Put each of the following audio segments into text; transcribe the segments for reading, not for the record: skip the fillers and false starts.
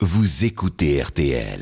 vous écoutez RTL.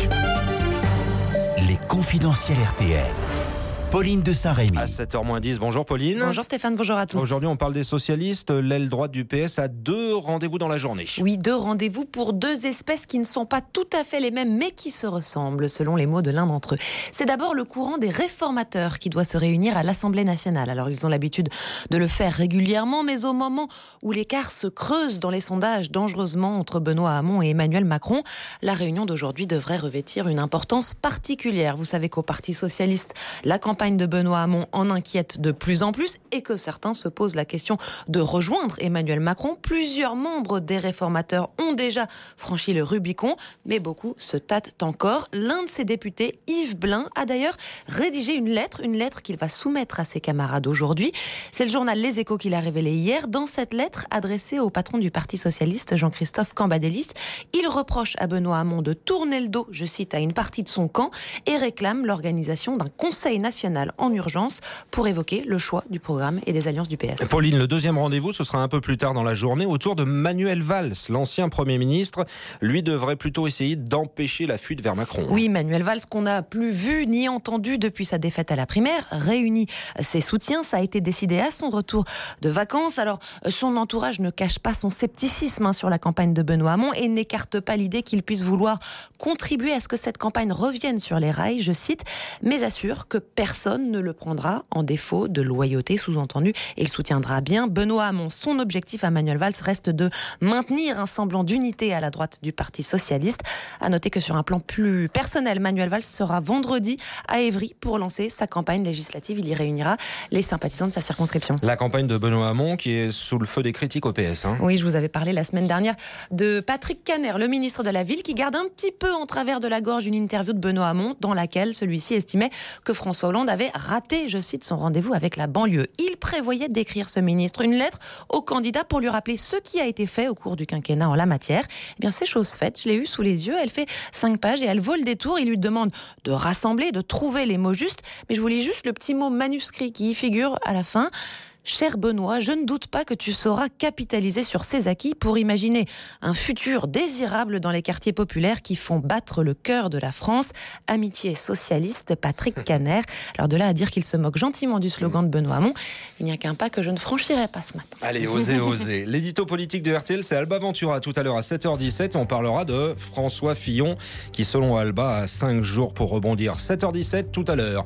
Les confidentiels RTL. Pauline de Saint-Rémy. À 7h-10, bonjour Pauline. Bonjour Stéphane, bonjour à tous. Aujourd'hui, on parle des socialistes. L'aile droite du PS a 2 rendez-vous dans la journée. Oui, 2 rendez-vous pour 2 espèces qui ne sont pas tout à fait les mêmes, mais qui se ressemblent, selon les mots de l'un d'entre eux. C'est d'abord le courant des réformateurs qui doit se réunir à l'Assemblée nationale. Alors, ils ont l'habitude de le faire régulièrement, mais au moment où l'écart se creuse dans les sondages dangereusement entre Benoît Hamon et Emmanuel Macron, la réunion d'aujourd'hui devrait revêtir une importance particulière. Vous savez qu'au Parti socialiste, la campagne de Benoît Hamon en inquiète de plus en plus et que certains se posent la question de rejoindre Emmanuel Macron. Plusieurs membres des réformateurs ont déjà franchi le Rubicon, mais beaucoup se tâtent encore. L'un de ces députés, Yves Blin, a d'ailleurs rédigé une lettre qu'il va soumettre à ses camarades aujourd'hui. C'est le journal Les Échos qui l'a révélé hier. Dans cette lettre adressée au patron du Parti socialiste, Jean-Christophe Cambadélis, il reproche à Benoît Hamon de tourner le dos, je cite, à une partie de son camp et réclame l'organisation d'un conseil national en urgence pour évoquer le choix du programme et des alliances du PS. Pauline, le deuxième rendez-vous, ce sera un peu plus tard dans la journée, autour de Manuel Valls, l'ancien Premier ministre. Lui devrait plutôt essayer d'empêcher la fuite vers Macron. Oui, Manuel Valls, qu'on n'a plus vu ni entendu depuis sa défaite à la primaire, réunit ses soutiens. Ça a été décidé à son retour de vacances. Alors, son entourage ne cache pas son scepticisme sur la campagne de Benoît Hamon et n'écarte pas l'idée qu'il puisse vouloir contribuer à ce que cette campagne revienne sur les rails, je cite, mais assure que personne ne le prendra en défaut de loyauté, sous-entendu, et il soutiendra bien Benoît Hamon. Son objectif à Manuel Valls reste de maintenir un semblant d'unité à la droite du Parti socialiste. À noter que sur un plan plus personnel, Manuel Valls sera vendredi à Évry pour lancer sa campagne législative. Il y réunira les sympathisants de sa circonscription. La campagne de Benoît Hamon qui est sous le feu des critiques au PS. Oui, je vous avais parlé la semaine dernière de Patrick Kanner, le ministre de la Ville, qui garde un petit peu en travers de la gorge une interview de Benoît Hamon dans laquelle celui-ci estimait que François Hollande avait raté, je cite, son rendez-vous avec la banlieue. Il prévoyait d'écrire ce ministre une lettre au candidat pour lui rappeler ce qui a été fait au cours du quinquennat en la matière. Eh bien, c'est chose faite. Je l'ai eu sous les yeux. Elle fait 5 pages et elle vaut le détour. Il lui demande de rassembler, de trouver les mots justes. Mais je vous lis juste le petit mot manuscrit qui y figure à la fin. Cher Benoît, je ne doute pas que tu sauras capitaliser sur ces acquis pour imaginer un futur désirable dans les quartiers populaires qui font battre le cœur de la France. Amitié socialiste, Patrick Kanner. Alors de là à dire qu'il se moque gentiment du slogan de Benoît Hamon, il n'y a qu'un pas que je ne franchirai pas ce matin. Allez, osez, osez. L'édito politique de RTL, c'est Alba Ventura tout à l'heure à 7h17. On parlera de François Fillon qui, selon Alba, a 5 jours pour rebondir. 7h17 tout à l'heure.